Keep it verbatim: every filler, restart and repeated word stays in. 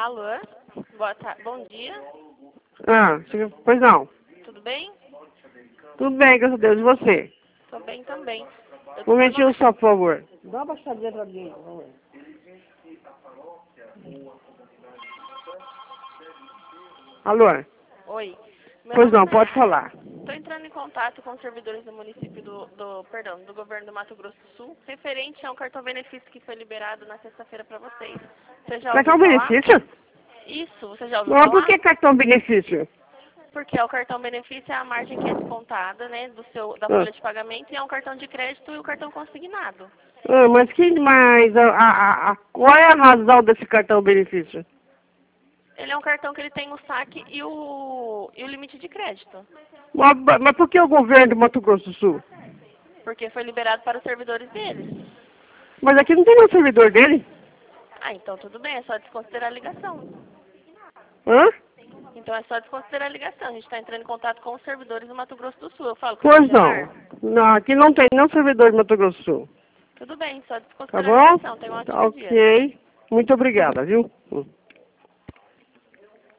Alô? Boa tarde. Bom dia. Ah, pois não. Tudo bem? Tudo bem, graças a Deus. E você? Tô bem também. Eu Um tô momentinho falando... só, por favor. Dá uma baixadinha pra mim, por favor. Alô? Oi. Meu Pois nome é não, pode Nayara. falar. Estou entrando em contato com os servidores do município do, do... Perdão, do governo do Mato Grosso do Sul, referente a um cartão benefício que foi liberado na sexta-feira para vocês. Você já ouviu Cartão falar? benefício? Isso, você já ouviu Mas por falar? que cartão benefício? Porque o cartão benefício é a margem que é descontada, né, do seu, da Ah, folha de pagamento, e é um cartão de crédito e o cartão consignado. ah, mas que mais? A, a, a, qual é a razão desse cartão benefício? Ele é um cartão que ele tem o saque e o, e o limite de crédito. Mas, mas por que o governo do Mato Grosso do Sul? Porque foi liberado para os servidores deles. Mas aqui não tem nenhum servidor dele? Ah, então tudo bem, é só desconsiderar a ligação. Hã? Então é só desconsiderar a ligação. A gente está entrando em contato com os servidores do Mato Grosso do Sul. Eu falo com o Pois Valdemar. não. Não, aqui não tem nenhum servidor do Mato Grosso do Sul. Tudo bem, só Tá desconsiderar a bom? ligação. Tenha um Tá ótimo dia. ok. Muito obrigada, viu? Hum.